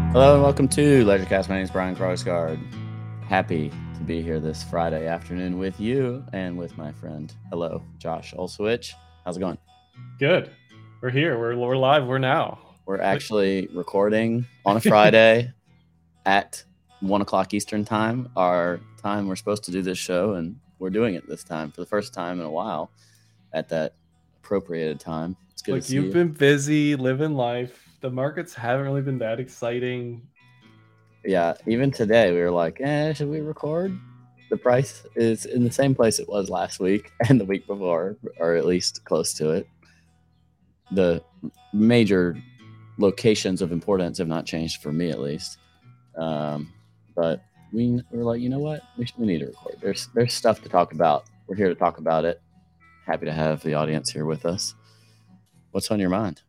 Hello and welcome to LeisureCast. My name is Brian Krogsgaard. Happy to be here this Friday afternoon with you and with my friend. Hello, Josh Olsowich. How's it going? Good. We're here. We're live. We're now. We're actually recording on a Friday at 1 o'clock Eastern time, our time we're supposed to do this show, and we're doing it this time for the first time in a while at that appropriated time. It's good to see you've you. been busy living life. The markets haven't really been that exciting. Yeah, even today we were like, should we record? The price is in the same place it was last week and the week before, or at least close to it. The major locations of importance have not changed for me, at least. But we were like, you know what? We need to record. There's stuff to talk about. We're here to talk about it. Happy to have the audience here with us. What's on your mind?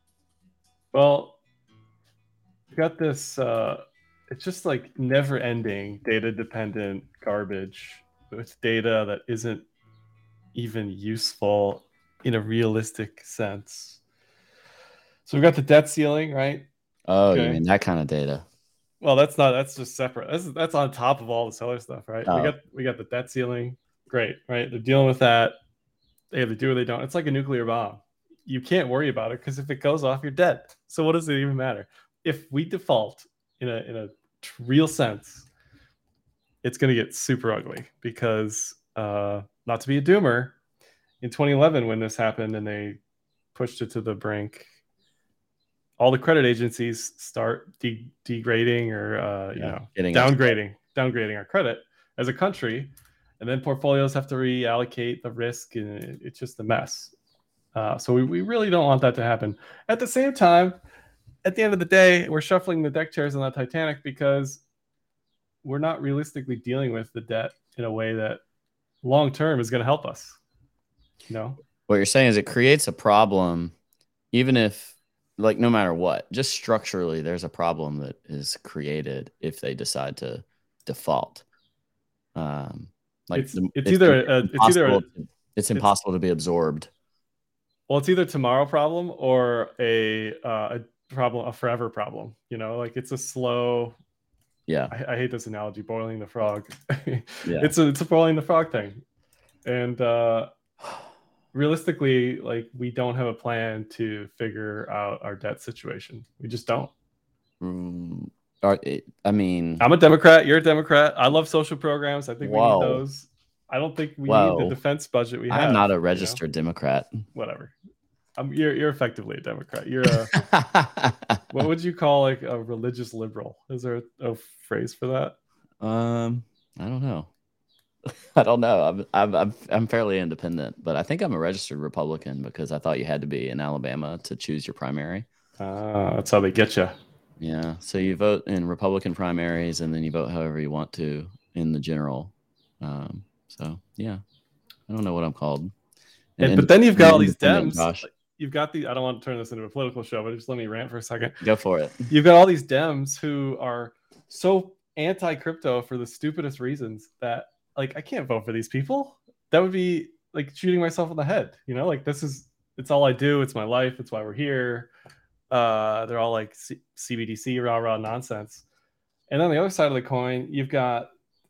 Well, you got this. It's just like never-ending data-dependent garbage with data that isn't even useful in a realistic sense. So we got the debt ceiling, right? Oh, Okay. you mean that kind of data? Well, that's just separate. That's on top of all the solar stuff, right? Oh. We got the debt ceiling. Great, right? They're dealing with that. They either do or they don't. It's like a nuclear bomb. You can't worry about it because if it goes off, you're dead. So what does it even matter? If we default in a real sense, it's going to get super ugly because not to be a doomer, in 2011 when this happened and they pushed it to the brink, all the credit agencies start degrading or downgrading our credit as a country, and then portfolios have to reallocate the risk, and it's just a mess. So we really don't want that to happen. At the same time, at the end of the day, we're shuffling the deck chairs on the Titanic because we're not realistically dealing with the debt in a way that long term is going to help us. You know, what you're saying is it creates a problem, even if, like, no matter what, just structurally, there's a problem that is created if they decide to default. It's impossible to be absorbed. Well, it's either tomorrow problem or a problem, a forever problem. You know, like it's a slow. Yeah, I hate this analogy, boiling the frog. Yeah, it's a boiling the frog thing, and realistically, like we don't have a plan to figure out our debt situation. We just don't. I mean, I'm a Democrat. You're a Democrat. I love social programs. I think we need those. I don't think we need the defense budget we have. I'm not a registered Democrat. Whatever. You're effectively a Democrat. You're a what would you call like a religious liberal? Is there a phrase for that? I don't know. I don't know. I'm fairly independent, but I think I'm a registered Republican because I thought you had to be in Alabama to choose your primary. That's how they get you. Yeah. So you vote in Republican primaries, and then you vote however you want to in the general. So yeah, I don't know what I'm called. But then you've got all these Dems. You've got the. I don't want to turn this into a political show, but just let me rant for a second. Go for it. You've got all these Dems who are so anti-crypto for the stupidest reasons that, like, I can't vote for these people. That would be like shooting myself in the head. You know, like it's all I do. It's my life. It's why we're here. They're all like CBDC rah nonsense. And on the other side of the coin, you've got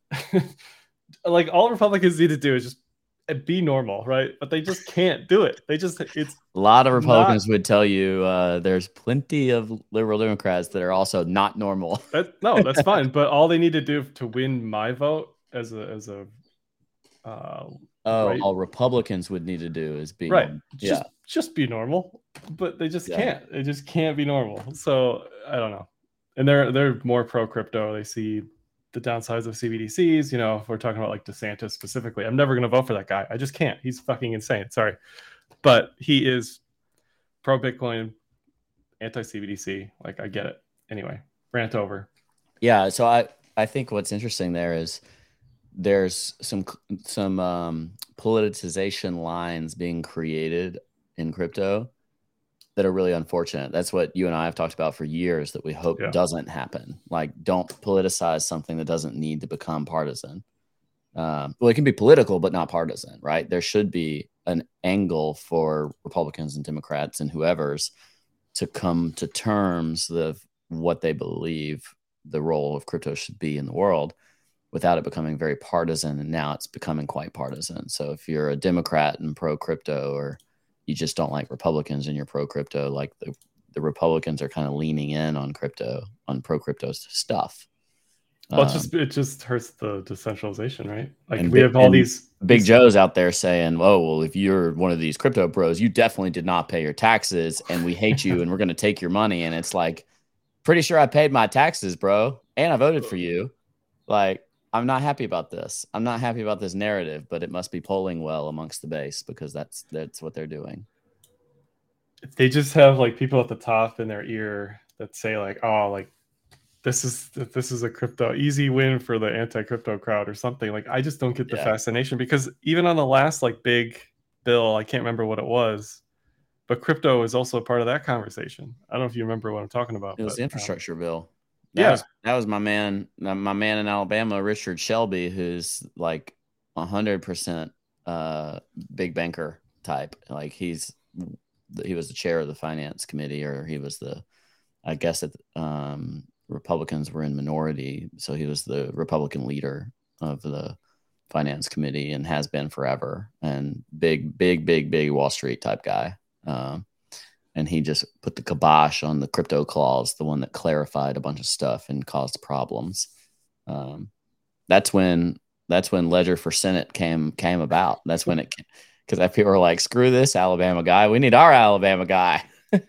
like all Republicans need to do is just be normal, right? But they just can't do it. It's a lot of Republicans would tell you there's plenty of liberal Democrats that are also not normal. That's fine. But all they need to do to win my vote as a right? All Republicans would need to do is be right. Just be normal, but they just can't. They just can't be normal. So I don't know. And they're more pro crypto. They see the downsides of CBDCs. You know, if we're talking about like DeSantis specifically, I'm never going to vote for that guy. I just can't. He's fucking insane. Sorry, but he is pro Bitcoin, anti CBDC. Like, I get it. Anyway, rant over. Yeah. So I think what's interesting there is there's some politicization lines being created in crypto that are really unfortunate. That's what you and I have talked about for years that we hope doesn't happen. Like, don't politicize something that doesn't need to become partisan. Well, it can be political, but not partisan, right? There should be an angle for Republicans and Democrats and whoever's to come to terms what they believe the role of crypto should be in the world without it becoming very partisan. And now it's becoming quite partisan. So if you're a Democrat and pro crypto, or you just don't like Republicans and you're pro crypto, like the Republicans are kind of leaning in on crypto, on pro crypto stuff. Well, it just hurts the decentralization, right? Like and we have all these Big Joe's out there saying, "Oh, well, if you're one of these crypto pros, you definitely did not pay your taxes, and we hate you, and we're going to take your money." And it's like, pretty sure I paid my taxes, bro, and I voted for you. Like, I'm not happy about this. I'm not happy about this narrative, but it must be polling well amongst the base because that's what they're doing. They just have like people at the top in their ear that say like, "Oh, like this is a crypto easy win for the anti-crypto crowd," or something. Like, I just don't get the fascination, because even on the last like big bill, I can't remember what it was, but crypto is also a part of that conversation. I don't know if you remember what I'm talking about. It was the infrastructure bill. That was my man in Alabama, Richard Shelby, who's like 100% big banker type. Like he was the chair of the finance committee, or he was I guess that Republicans were in minority, so he was the Republican leader of the finance committee and has been forever, and big Wall Street type guy. And he just put the kibosh on the crypto clause, the one that clarified a bunch of stuff and caused problems. That's when Ledger for Senate came about. That's when it, because people were like, "Screw this Alabama guy. We need our Alabama guy."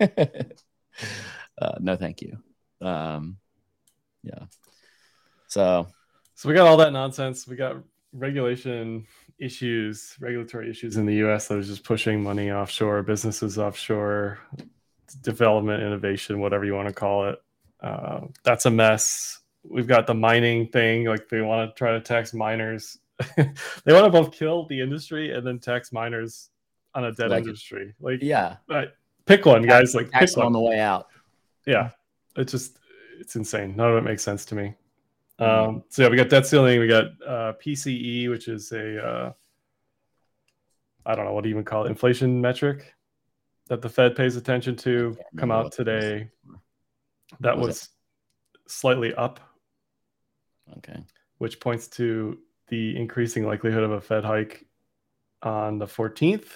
No, thank you. Yeah. So we got all that nonsense. We got regulatory issues in the US that was just pushing money offshore, businesses offshore, development, innovation, whatever you want to call it. That's a mess. We've got the mining thing. Like, they want to try to tax miners. They want to both kill the industry and then tax miners on a dead industry. Like, yeah, pick one, guys. Like, pick one on the way out. Yeah, it's insane. None of it makes sense to me. So yeah, we got debt ceiling. We got PCE, which is a I don't know what do you even call it, inflation metric that the Fed pays attention to, come out today. That was slightly up. Okay. Which points to the increasing likelihood of a Fed hike on the 14th,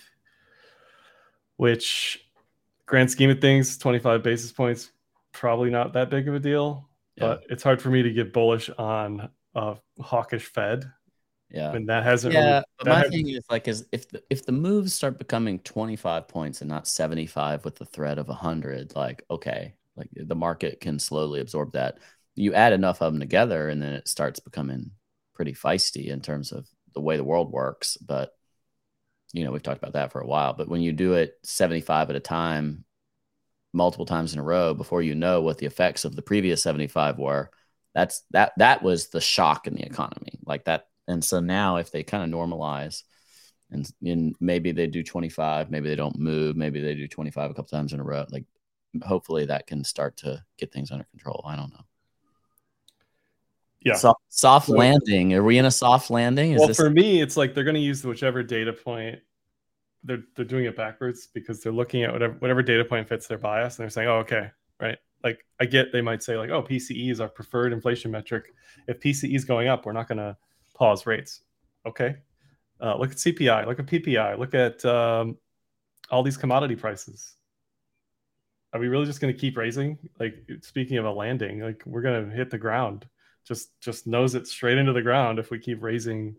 which, grand scheme of things, 25 basis points, probably not that big of a deal. Yeah. But it's hard for me to get bullish on a hawkish Fed. Yeah. And that hasn't but my thing is, like, if the moves start becoming 25 points and not 75 with the threat of 100, like, okay, like the market can slowly absorb that. You add enough of them together and then it starts becoming pretty feisty in terms of the way the world works. But, we've talked about that for a while. But when you do it 75 at a time, multiple times in a row, before you know what the effects of the previous 75 were, that was the shock in the economy, like that. And so now if they kind of normalize and maybe they do 25, maybe they don't move, maybe they do 25 a couple times in a row, like hopefully that can start to get things under control. I don't know. Yeah. Soft landing. Are we in a soft landing? For me, it's like they're going to use whichever data point. They're doing it backwards because they're looking at whatever data point fits their bias, and they're saying, "Oh, okay, right." Like, I get they might say like, "Oh, PCE is our preferred inflation metric. If PCE is going up, we're not going to pause rates." Okay. Look at CPI. Look at PPI. Look at all these commodity prices. Are we really just going to keep raising? Like, speaking of a landing, like, we're going to hit the ground. Just nose it straight into the ground if we keep raising.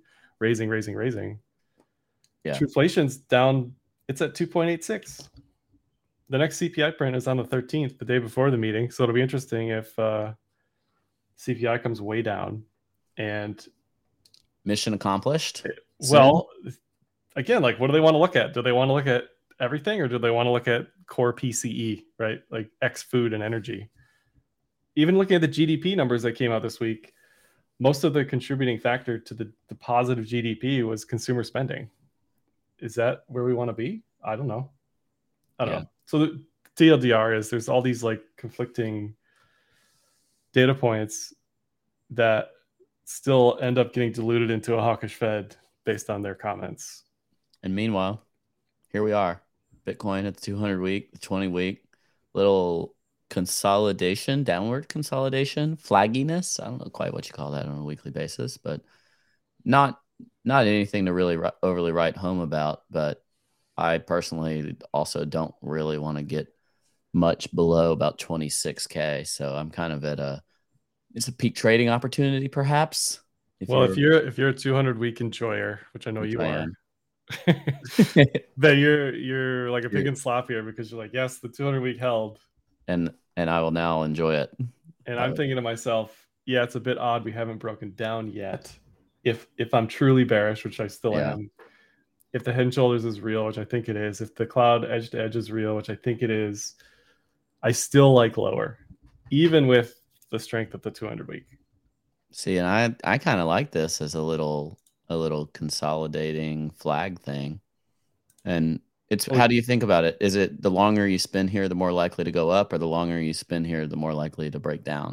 Yeah. Inflation's down. It's at 2.86. The next CPI print is on the 13th, the day before the meeting. So it'll be interesting if CPI comes way down. And mission accomplished. Well, again, like, what do they want to look at? Do they want to look at everything, or do they want to look at core PCE, right? Like X food and energy. Even looking at the GDP numbers that came out this week, most of the contributing factor to the positive GDP was consumer spending. Is that where we want to be? I don't know. So the TLDR is there's all these like conflicting data points that still end up getting diluted into a hawkish Fed based on their comments. And meanwhile, here we are. Bitcoin at the 200 week, the 20 week, little consolidation, downward consolidation, flagginess. I don't know quite what you call that on a weekly basis, but not not anything to really overly write home about. But I personally also don't really want to get much below about 26K. So I'm kind of at it's a peak trading opportunity, perhaps. If you're a 200 week enjoyer, which I know you are, then you're like a pig in slop here, because you're like, yes, the 200 week held, and I will now enjoy it. And I'm thinking to myself, yeah, it's a bit odd we haven't broken down yet. If I'm truly bearish, which I still am, if the head and shoulders is real, which I think it is, if the cloud edge to edge is real, which I think it is, I still like lower, even with the strength of the 200 week. See, and I kind of like this as a little consolidating flag thing. And it's how do you think about it? Is it the longer you spend here, the more likely to go up, or the longer you spend here, the more likely to break down?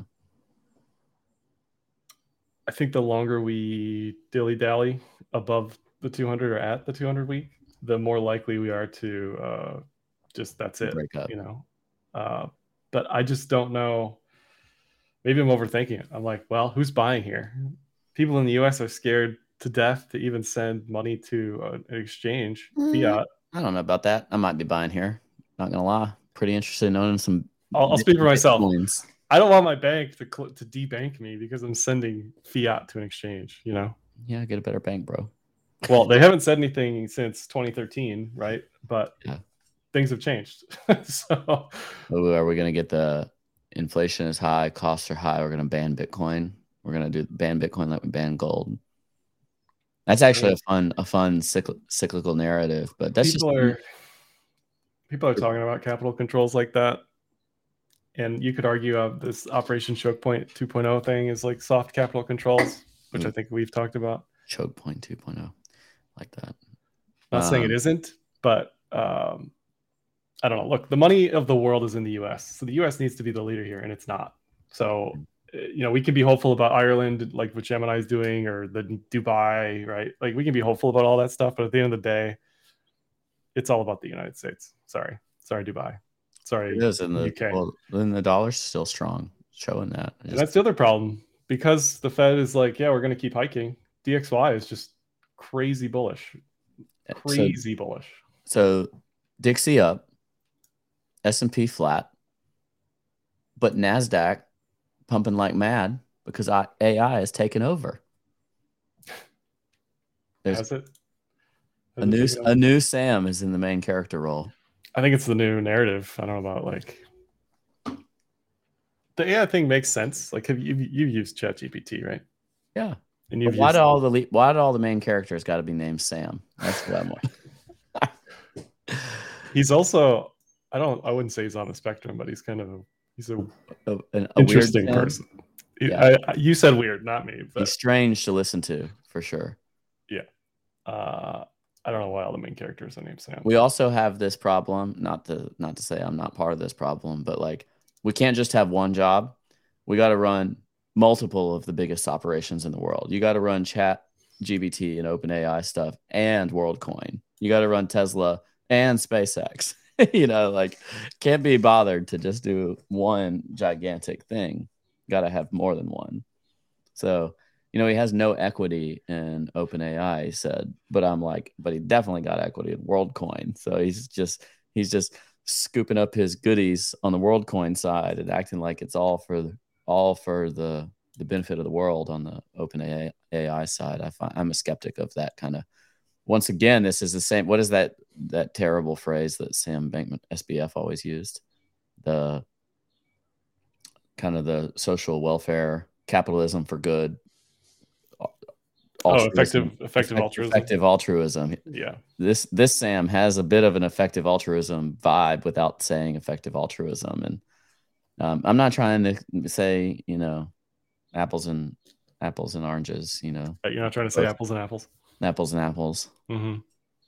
I think the longer we dilly-dally above the 200 or at the 200 week, the more likely we are to just that's it, break up. But I just don't know. Maybe I'm overthinking it. I'm like, well, who's buying here? People in the US are scared to death to even send money to an exchange, fiat. I don't know about that. I might be buying here. Not gonna lie. Pretty interested in owning some. I'll speak for myself. I don't want my bank to debank me because I'm sending fiat to an exchange, Yeah, get a better bank, bro. Well, they haven't said anything since 2013, right? But things have changed. So are we going to get the inflation is high, costs are high, we're going to ban Bitcoin? We're going to ban Bitcoin like we ban gold. That's actually a fun cyclical narrative, but that's people are talking about capital controls like that. And you could argue this Operation Choke Point 2.0 thing is like soft capital controls, which I think we've talked about. Choke Point 2.0, like that. Not saying it isn't, but I don't know. Look, the money of the world is in the U.S., so the U.S. needs to be the leader here, and it's not. So, we can be hopeful about Ireland, like what Gemini is doing, or the Dubai, right? Like we can be hopeful about all that stuff, but at the end of the day, it's all about the United States. Sorry, Dubai. Sorry, it is in the UK. Well, then the dollar's still strong, showing that. And that's the other problem, because the Fed is like, yeah, we're going to keep hiking. DXY is just crazy bullish, bullish. So Dixie up, S&P flat, but NASDAQ pumping like mad because AI is taking over. Has it? A new Sam is in the main character role. I think it's the new narrative. I don't know about like the AI thing makes sense. Like, have you used ChatGPT, right? Yeah. And why do all the main characters got to be named Sam? That's what I'm like. He's also, I wouldn't say he's on the spectrum, but he's kind of an interesting weird person. Yeah. You said weird, not me. But he's strange to listen to, for sure. Yeah. I don't know why all the main characters are named Sam. We also have this problem, not to say I'm not part of this problem, but like we can't just have one job. We got to run multiple of the biggest operations in the world. You got to run ChatGPT and OpenAI stuff and WorldCoin. You got to run Tesla and SpaceX. Like can't be bothered to just do one gigantic thing. Got to have more than one. So, he has no equity in OpenAI, he said, but I'm like, but he definitely got equity in WorldCoin. So he's just scooping up his goodies on the WorldCoin side and acting like it's all for the benefit of the world on the OpenAI side. I'm a skeptic of that kind of. Once again, this is the same. What is that terrible phrase that Sam Bankman SBF always used? The kind of the social welfare capitalism for good. Effective altruism. Effective altruism. Yeah. This Sam has a bit of an effective altruism vibe without saying effective altruism. And I'm not trying to say, apples and oranges, You're not trying to say apples and apples. Apples and apples. Mm-hmm.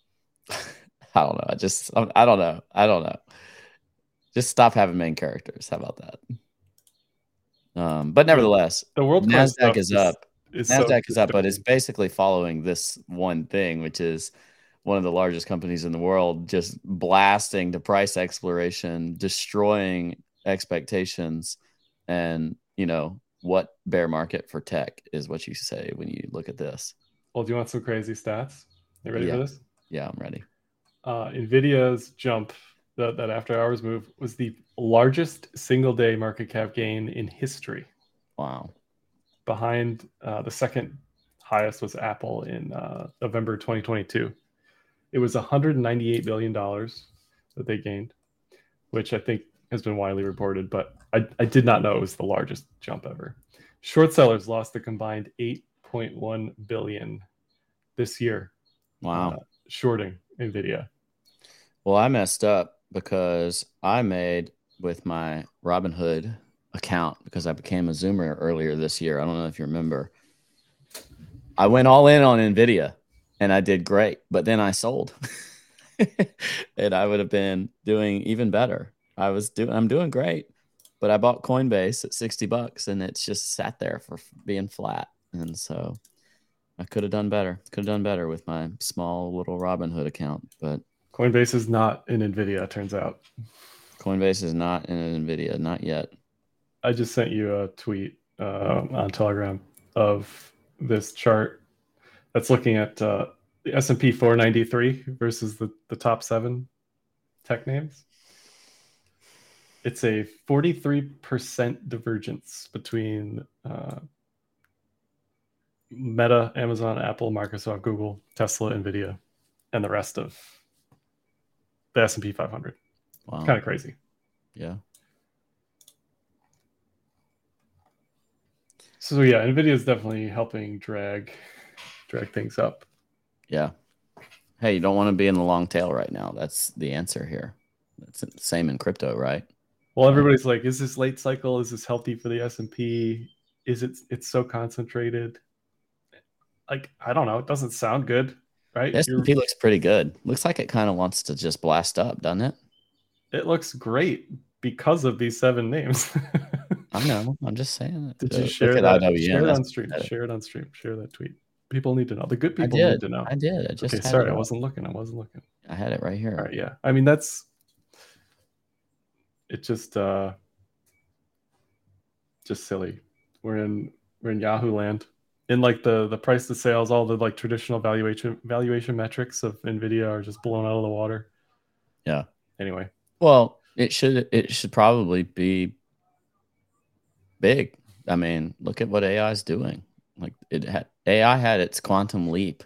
I don't know. I don't know. Just stop having main characters. How about that? But nevertheless, the world NASDAQ is up. NASDAQ is up, but it's basically following this one thing, which is one of the largest companies in the world just blasting the price exploration, destroying expectations, and what bear market for tech is what you say when you look at this. Well, do you want some crazy stats? You ready for this? Yeah, I'm ready. Nvidia's jump, that after hours move, was the largest single day market cap gain in history. Wow. Behind the second highest was Apple in November 2022. It was $198 billion that they gained, which I think has been widely reported, but I did not know it was the largest jump ever. Short sellers lost a combined $8.1 billion this year. Wow. Shorting Nvidia. Well, I messed up because I made with my Robinhood account, because I became a Zoomer earlier this year. I don't know if you remember. I went all in on Nvidia and I did great, but then I sold. And I would have been doing even better. I'm doing great, but I bought Coinbase at $60 and it's just sat there for being flat. And so I could have done better. Could have done better with my small little Robinhood account, but Coinbase is not in Nvidia, it turns out. Coinbase is not in Nvidia, not yet. I just sent you a tweet on Telegram of this chart that's looking at the S&P 493 versus the top 7 tech names. It's a 43% divergence between Meta, Amazon, Apple, Microsoft, Google, Tesla, Nvidia, and the rest of the S&P 500. Wow. Kind of crazy. Yeah. So yeah, Nvidia is definitely helping drag things up. Yeah. Hey, you don't want to be in the long tail right now. That's the answer here. It's the same in crypto, right? Well, everybody's like, is this late cycle? Is this healthy for the S&P? It's so concentrated? Like, I don't know. It doesn't sound good, right? The S&P looks pretty good. Looks like it kind of wants to just blast up, doesn't it? It looks great because of these 7 names. I know. I'm just saying. Did you share that? IWM. Share it on stream. Share it on stream. Share that tweet. People need to know. The good people need to know. I did. I just okay. Sorry, I wasn't looking. I had it right here. All right. Yeah. I mean, it's just silly. We're in Yahoo land. In like the price to sales, all the like traditional valuation metrics of Nvidia are just blown out of the water. Yeah. Anyway. Well, it should probably be big. I mean, look at what AI is doing. Like AI had its quantum leap,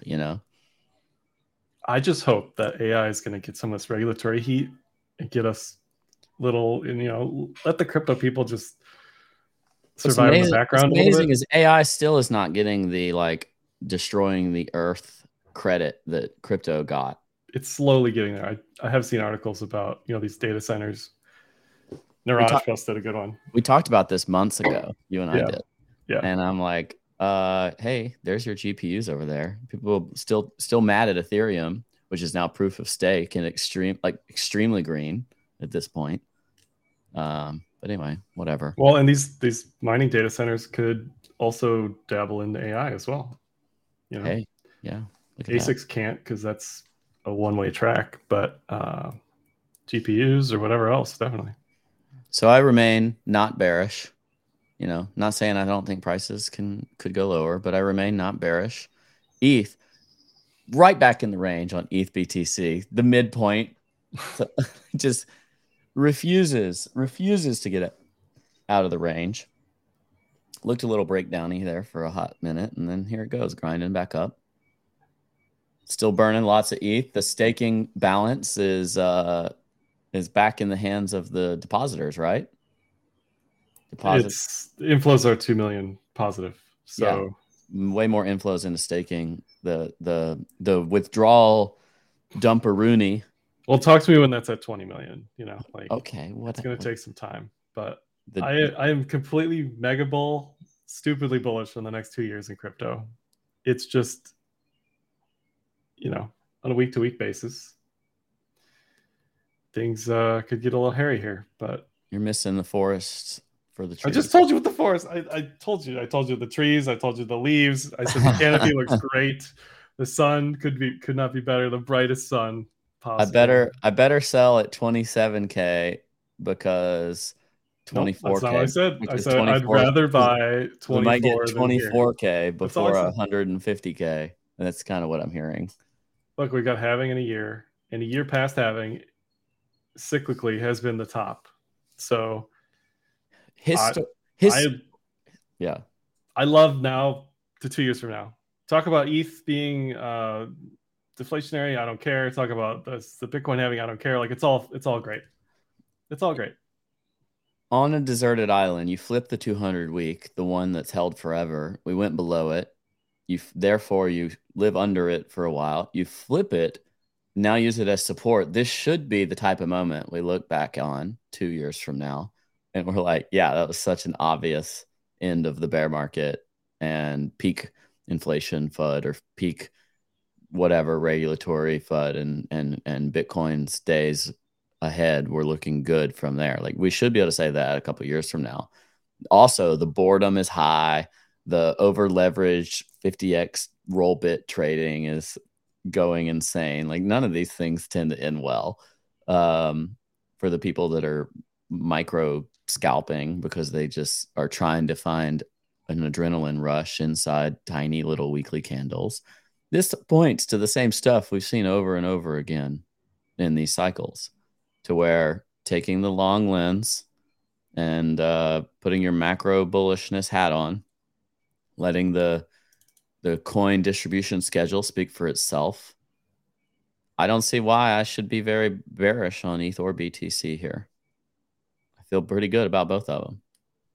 I just hope that AI is going to get some of this regulatory heat and get us little, let the crypto people just survive in the background. What's amazing is AI still is not getting the like destroying the earth credit that crypto got. It's slowly getting there. I have seen articles about these data centers. Niraj posted a good one. We talked about this months ago. You and I did. Yeah. And I'm like, hey, there's your GPUs over there. People still mad at Ethereum, which is now proof of stake and extremely green at this point. But anyway, whatever. Well, and these mining data centers could also dabble into AI as well. Hey, yeah. ASICs can't because that's a one-way track, but GPUs or whatever else, definitely. So I remain not bearish. Not saying I don't think prices could go lower, but I remain not bearish. ETH, right back in the range on ETH BTC, the midpoint, just refuses to get out of the range. Looked a little breakdowny there for a hot minute, and then here it goes, grinding back up. Still burning lots of ETH. The staking balance is back in the hands of the depositors, right? Inflows are 2 million positive. So yeah, way more inflows into staking. The withdrawal dumper-rooney. Well, talk to me when that's at 20 million. Okay, it's going to take some time, but I am completely mega bull, stupidly bullish on the next 2 years in crypto. It's just, on a week-to-week basis, things could get a little hairy here. But you're missing the forest for the trees. I just told you with the forest. I told you the trees. I told you the leaves. I said the canopy looks great. The sun could not be better. The brightest sun possible. I better sell at 27K because Nope, that's not what I 24K. said. Which I is said I'd 24. rather buy We might get 24 than here. 24K That's all I before said. 150K. That's kind of what I'm hearing. Look, we got halving in a year, and a year past halving cyclically has been the top. So I yeah. I love now to 2 years from now. Talk about ETH being deflationary. I don't care. Talk about the Bitcoin having. I don't care. Like it's all great. It's all great. On a deserted island, you flip the 200 week, the one that's held forever. We went below it. Therefore you live under it for a while. You flip it, now use it as support. This should be the type of moment we look back on 2 years from now, and we're like, yeah, that was such an obvious end of the bear market and peak inflation FUD or peak whatever regulatory FUD, and Bitcoin's days ahead were looking good from there. Like we should be able to say that a couple of years from now. Also, the boredom is high. The over leveraged 50x roll bit trading is going insane. Like none of these things tend to end well for the people that are micro scalping because they just are trying to find an adrenaline rush inside tiny little weekly candles. This points to the same stuff we've seen over and over again in these cycles, to where taking the long lens and putting your macro bullishness hat on, letting the coin distribution schedule speak for itself. I don't see why I should be very bearish on ETH or BTC here. I feel pretty good about both of them.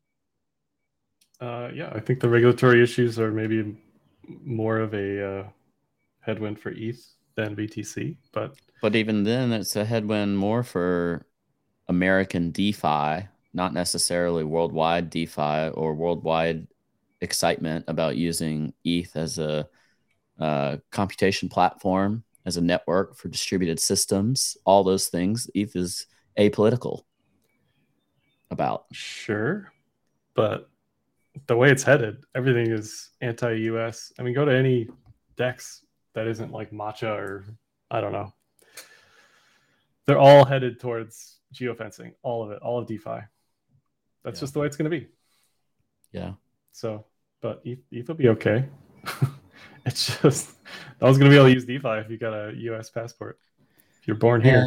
Yeah, I think the regulatory issues are maybe more of a headwind for ETH than BTC, but even then, it's a headwind more for American DeFi, not necessarily worldwide DeFi or worldwide excitement about using ETH as a computation platform, as a network for distributed systems, all those things. ETH is apolitical about. Sure, but the way it's headed, everything is anti-US. I mean, go to any DEX that isn't like Matcha or I don't know. They're all headed towards geofencing, all of it, all of DeFi. That's just the way it's going to be. Yeah. So, but ETH will be okay. It's just no one's going to be able to use DeFi if you got a US passport. If you're born here.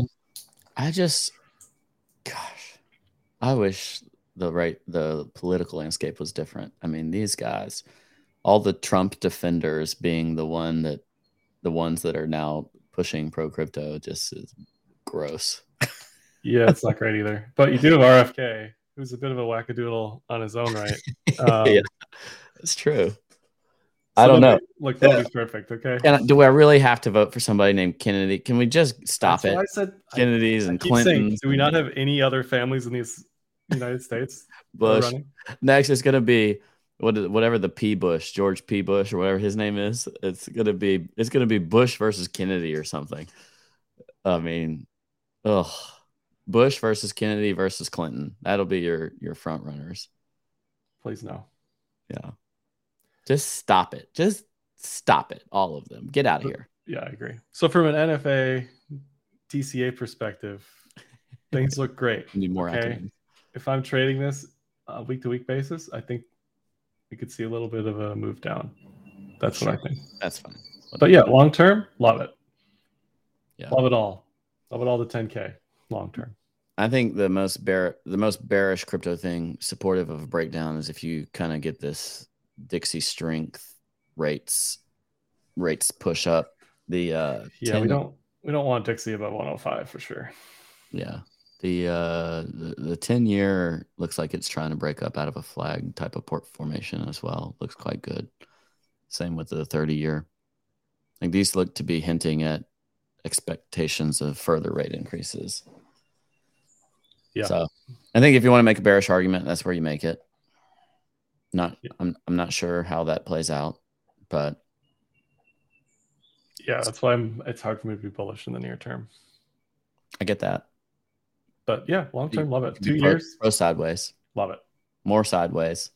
I wish the political landscape was different. I mean, these guys, all the Trump defenders being the ones that are now pushing pro crypto, just is gross. Yeah, it's not great either. But you do have RFK, who's a bit of a wackadoodle on his own right. Yeah, it's true. I don't know. Look, nobody's perfect, okay? Do I really have to vote for somebody named Kennedy? Can we just stop it? I said Kennedys and Clintons. Do we not have any other families in these United States? Bush. Next is going to be whatever the P. Bush, George P. Bush, or whatever his name is. It's gonna be Bush versus Kennedy or something. I mean, Bush versus Kennedy versus Clinton. That'll be your front runners. Please no. Yeah. Just stop it. Just stop it. All of them. Get out of here. Yeah, I agree. So from an NFA DCA perspective, things look great. Need more acronyms. If I'm trading this on a week-to-week basis, I think we could see a little bit of a move down. That's what I think. That's fine. But yeah, long term, love it. Yeah. Love it all. Love it all to 10K long term. I think the most bearish crypto thing supportive of a breakdown is if you kind of get this Dixie strength rates push up the we don't want Dixie above 105 for sure. Yeah. The 10-year looks like it's trying to break up out of a flag type of port formation as well. Looks quite good. Same with the 30-year. Like these look to be hinting at expectations of further rate increases. Yeah. So I think if you want to make a bearish argument, that's where you make it. I'm not sure how that plays out, but yeah, that's why it's hard for me to be bullish in the near term. I get that. But yeah, long term, love it. 2 years. Pro sideways. Love it. More sideways.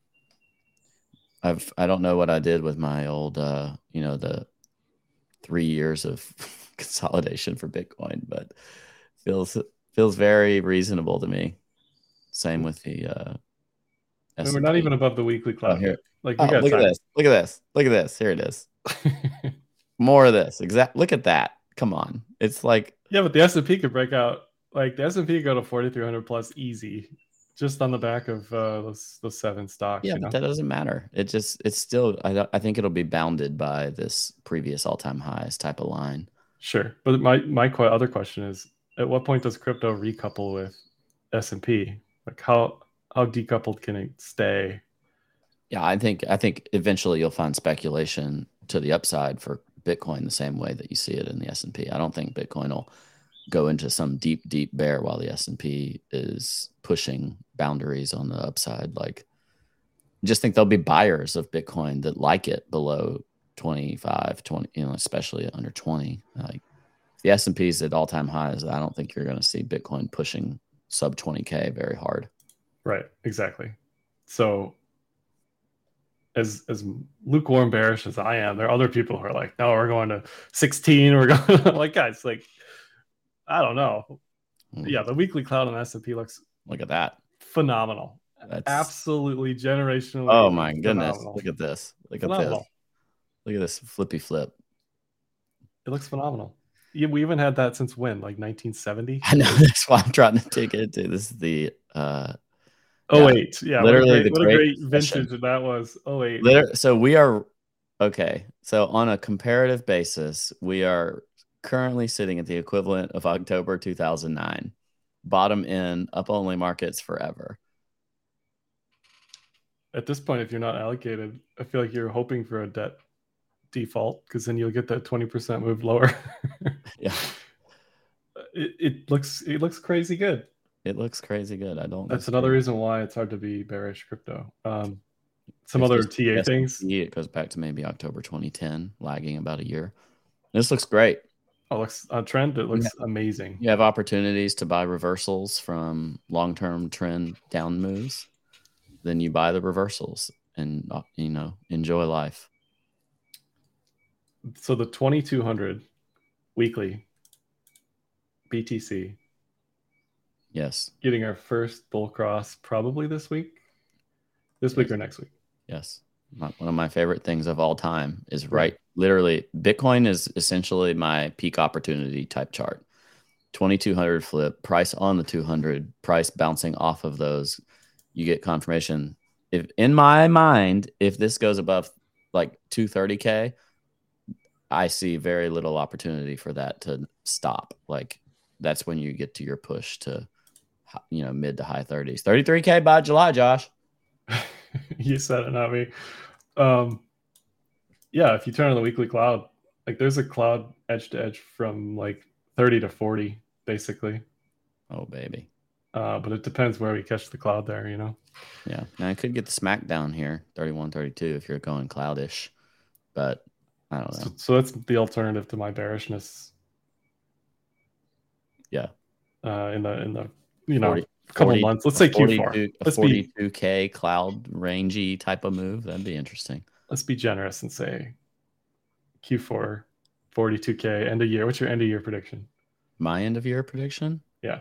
I don't know what I did with my old the 3 years of consolidation for Bitcoin, but feels very reasonable to me. Same with the And we're not even above the weekly cloud here. yet. Like we Oh, got look time. at this. Look at this. Look at this. Here it is. More of this. Look at that. Come on. It's like yeah, but the S&P could break out. Like the S&P go to 4,300 plus easy, just on the back of those 7 stocks. yeah, you know? but that doesn't matter. It's still. I think it'll be bounded by this previous all-time highs type of line. Sure, but my other question is, at what point does crypto recouple with S&P? Like how decoupled can it stay? Yeah, I think eventually you'll find speculation to the upside for Bitcoin the same way that you see it in the S&P. I don't think Bitcoin will go into some deep bear while the S&P is pushing boundaries on the upside. Like, I just think there'll be buyers of Bitcoin that like it below 25, 20, especially under 20. Like the S&P is at all-time highs. I don't think you're going to see Bitcoin pushing sub 20K very hard. Right, exactly. So as lukewarm bearish as I am, there are other people who are like, no, we're going to 16. We're going like, guys, like, I don't know. Yeah, the weekly cloud on S&P looks look at that. Phenomenal. That's absolutely generationally. Oh my goodness. Phenomenal. Look at this. Look phenomenal. at this. Look at this flippy flip. It looks phenomenal. Yeah, we even had that since when? Like 1970? I know, that's why I'm trying to take it to. This is the 08. Yeah, literally what a great vintage that was. 08. So we are okay. So on a comparative basis, we are currently sitting at the equivalent of October 2009. Bottom end, up only markets forever. At this point, if you're not allocated, I feel like you're hoping for a debt default because then you'll get that 20% move lower. Yeah. It looks crazy good. It looks crazy good. That's another reason why it's hard to be bearish crypto. Some other TA things. It goes back to maybe October 2010, lagging about a year. This looks great. Oh, looks on trend. It looks amazing. You have opportunities to buy reversals from long-term trend down moves. Then you buy the reversals and enjoy life. So the 2200 weekly BTC. Yes. Getting our first bull cross probably this week. This week or next week. Yes. One of my favorite things of all time is literally Bitcoin is essentially my peak opportunity type chart. 2200 flip, price on the 200, price bouncing off of those. You get confirmation. If in my mind, if this goes above like 230K, I see very little opportunity for that to stop. Like that's when you get to your push to, mid to high 30s. 33K by July, Josh. You said it, not me. Yeah, if you turn on the weekly cloud, like there's a cloud edge to edge from like 30 to 40, basically. Oh, baby. But it depends where we catch the cloud there, Yeah. Now I could get the smack down here, 31, 32, if you're going cloudish, but I don't know. So that's the alternative to my bearishness. Yeah. In the 40, couple months. Let's say Q4. A 42K cloud rangey type of move. That'd be interesting. Let's be generous and say Q4, 42K, end of year. What's your end of year prediction? My end of year prediction? Yeah.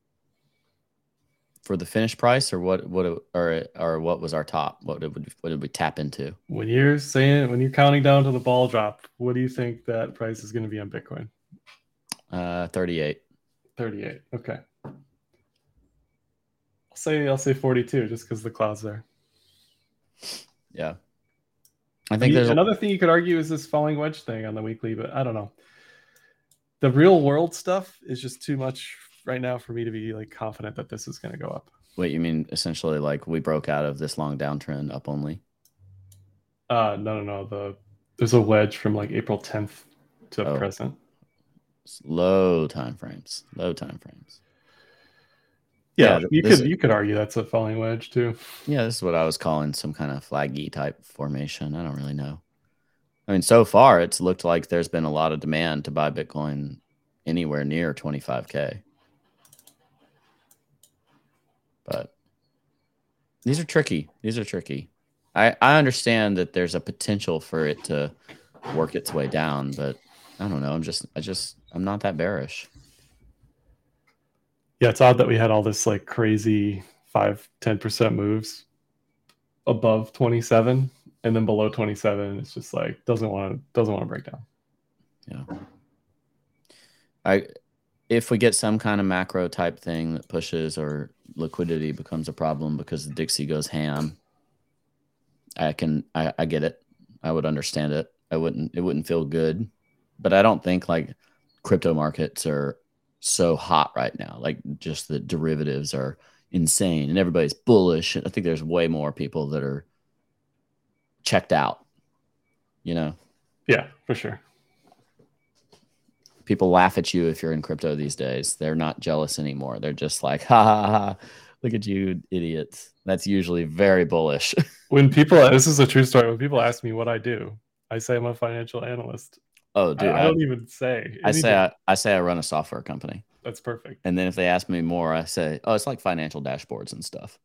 For the finished price, or what was our top? What did we tap into? When you're counting down to the ball drop, what do you think that price is going to be on Bitcoin? 38. 38. Okay. I'll say 42 just because the cloud's there. Yeah. I think there's another thing you could argue is this falling wedge thing on the weekly, but I don't know. The real world stuff is just too much right now for me to be like confident that this is going to go up. Wait, you mean essentially like we broke out of this long downtrend up only? No. There's a wedge from like April 10th to present. Low time frames. Yeah, you could argue that's a falling wedge too. Yeah, this is what I was calling some kind of flaggy type formation. I don't really know. I mean, so far it's looked like there's been a lot of demand to buy Bitcoin anywhere near 25K. But these are tricky. I understand that there's a potential for it to work its way down, but I don't know. I'm not that bearish. Yeah, it's odd that we had all this like crazy 5-10% moves above 27, and then below 27, it's just like doesn't want to break down. Yeah. If we get some kind of macro type thing that pushes or liquidity becomes a problem because the Dixie goes ham, I get it. I would understand it. It wouldn't feel good, but I don't think like crypto markets are so hot right now. Like just the derivatives are insane and everybody's bullish. I think there's way more people that are checked out, Yeah, for sure. People laugh at you if you're in crypto these days. They're not jealous anymore. They're just like, ha ha ha, look at you idiots. That's usually very bullish. This is a true story. When people ask me what I do, I say I'm a financial analyst. Oh, dude, I don't even say anything. I say I run a software company. That's perfect. And then if they ask me more, I say, oh, it's like financial dashboards and stuff.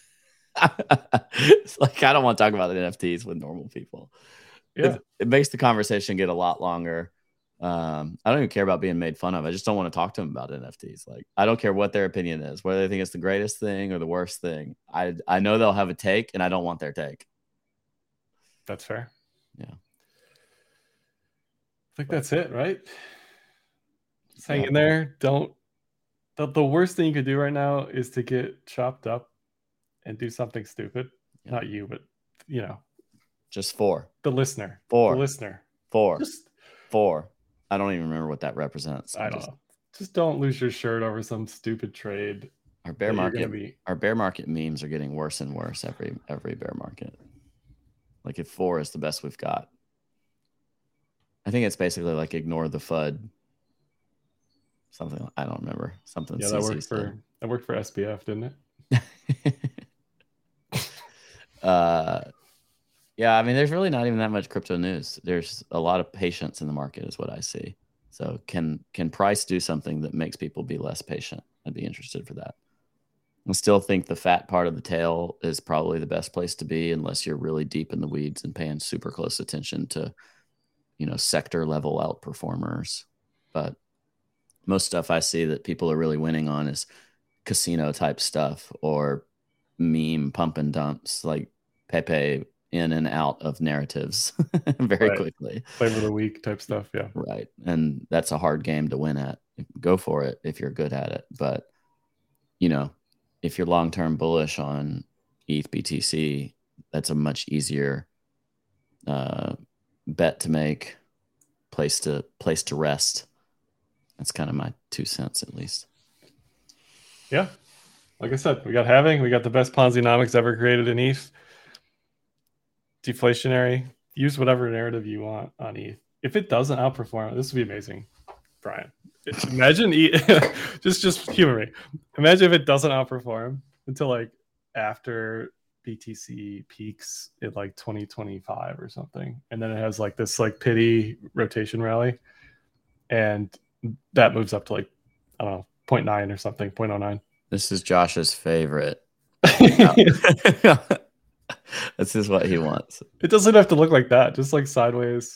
It's like, I don't want to talk about the NFTs with normal people. Yeah. It makes the conversation get a lot longer. I don't even care about being made fun of. I just don't want to talk to them about NFTs. Like, I don't care what their opinion is, whether they think it's the greatest thing or the worst thing. I know they'll have a take, and I don't want their take. That's fair. Yeah. I think that's it, right? Just hang in there. The worst thing you could do right now is to get chopped up and do something stupid. Yeah. Not you, but just the listener. The listener. Just 4. I don't even remember what that represents. I don't know. Just don't lose your shirt over some stupid trade. Our bear market memes are getting worse and worse every bear market. Like if 4 is the best we've got. I think it's basically like ignore the FUD. Something I don't remember. Something. Yeah, that worked for SBF, didn't it? Yeah, I mean, there's really not even that much crypto news. There's a lot of patience in the market, is what I see. So, can price do something that makes people be less patient? I'd be interested for that. I still think the fat part of the tail is probably the best place to be, unless you're really deep in the weeds and paying super close attention to, sector level outperformers. But most stuff I see that people are really winning on is casino type stuff or meme pump and dumps, like Pepe in and out of narratives very quickly. Flavor of the week type stuff. Yeah. Right. And that's a hard game to win at. Go for it if you're good at it. But, if you're long-term bullish on ETH BTC, that's a much easier bet to make, place to rest. That's kind of my 2 cents at least. Yeah. Like I said, we got the best Ponzi-nomics ever created in ETH. Deflationary. Use whatever narrative you want on ETH. If it doesn't outperform, this would be amazing, Brian. Imagine just humor me. Imagine if it doesn't outperform until like after BTC peaks at like 2025 or something, and then it has like this like pity rotation rally, and that moves up to like, I don't know, 0.9 or something, 0.09. This is Josh's favorite. This is what he wants. It doesn't have to look like that. Just like sideways,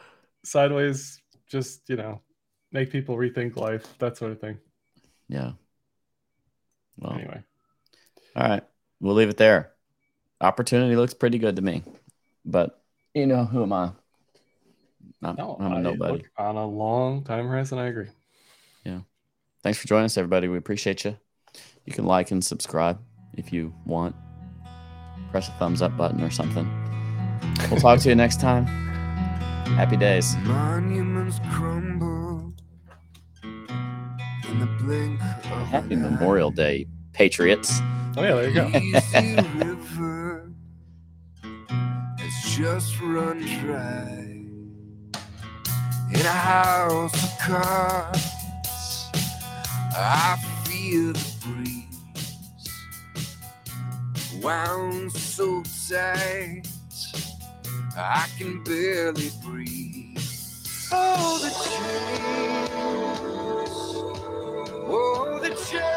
just, make people rethink life, that sort of thing. Yeah. Well, anyway. All right. We'll leave it there. Opportunity looks pretty good to me. But, who am I? I'm a nobody. On a long time horizon, I agree. Yeah. Thanks for joining us, everybody. We appreciate you. You can like and subscribe if you want. Press a thumbs up button or something. We'll talk to you next time. Happy days. Monuments crumble in the blink of Happy Memorial Day, Patriots. Oh yeah, there you go. Easy river has just run dry. In a house of cards, I feel the breeze wound so tight I can barely breathe. Oh, the chains, oh, the chains.